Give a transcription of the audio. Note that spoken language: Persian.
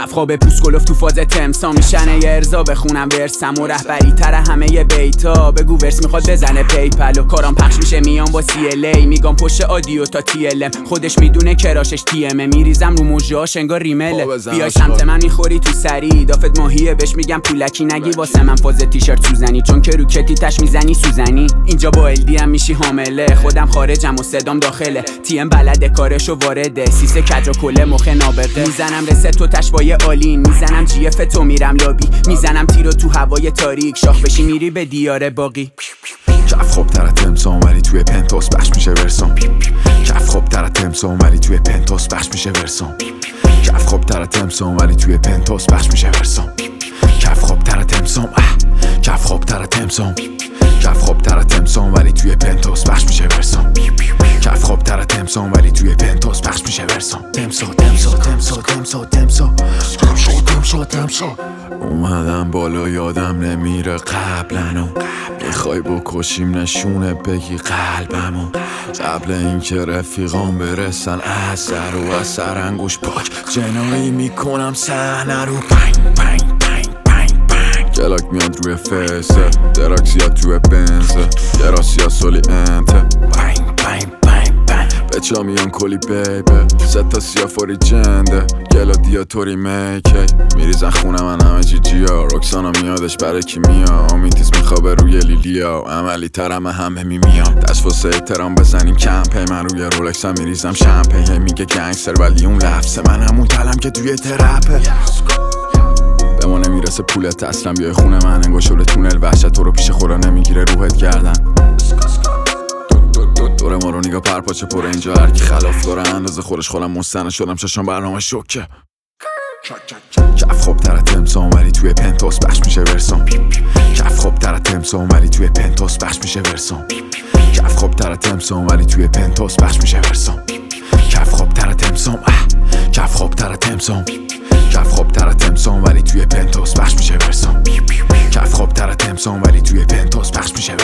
کف خواب پوسکلوف تو فاز تمسا میشنه یه ارزا بخونم ورسم و رهبری تر همه ی بیتا بگو ورس میخواد بزنه پیپل و کارام پخش میشه میام با CLA میگم پشت آدیو تا TLM خودش میدونه کراشش TM میریزم رو موجاش انگار ریمله بیای سمت من میخوری تو سری دافت ماهیه بهش میگم پولکی نگی واسه من فاز تیشرت سوزنی چون که رو کتیتش میزنی سوزنی اینجا با LD هم میشی حامله خودم خارجم و صدام داخله TM بلده کارشو وارده سیسه کج و کله مخ نابغه میزنم رست تو تشبای آلین میزنم GF تو میرم لابی میزنم تیرو تو هوای تاریک شاخ بشی میری به دیار باقی کف خوب تر تمسام ولی توی پنتوس بخش میشه ورسام کف خوب تر تمسام ولی توی پنتوس بخش میشه ورسام کف خوب تر تمسام ولی توی پنتوس بخش میشه ورسام کف خوب تر تمسام کف خوب تر تمسام کف خوب تر تمسام ولی توی پنتوس بخش میشه ورسام کف خوب تر تمسام ولی توی پنتوس بخش میشه ورسام تمسا اومدم بالا یادم نمیره قبلنو میخوای بکشیم نشونه بگی قلبمو قبل اینکه رفیقام برسن از سر و از سر انگوش پاک جنایی میکنم صحنه رو پنگ گلاک میاد روی فیسه دراکسیا توی بنزه گراسیا سولی انته پنگ بچه ها میان کلی بیبه ستا سیافوری جنده گلادیاتوری میکی میریزن خونه من همه جیجیا رکسانا میادش برای کیمیا آمیتیز میخوابه روی لیلیا عملی ترم همه میمیان دست واسه احترام بزنیم کمپی من روی رولکس هم میریزم شمپی میگه گنگستر ولی اون لفظه من همون تلم که توی ترپه به ما نمیرسه پولت اصلا بیای خونه من انگار شده تونل وحشت تو رو پیش خورا نمیگیره روحت گردن دوره ما رو نگاه پرپاچه پره اینجا هرکی خلاف داره اندازه خودش خودم مستنه شدم ششم برنامه شوکه کف خوب تر تمسام ولی توی پنتوس بخش میشه ورسام کف خوب تر تمسام ولی توی پنتوس بخش میشه ورسام کف خوب تر تمسام ولی توی پنتوس بخش میشه ورسام کف خوب تر تمسام کف خوب تر تمسام کف خوب تر تمسام ولی توی پنتوس بخش میشه ورسام کف خوب تر تمسام ولی توی پنتوس بخش میشه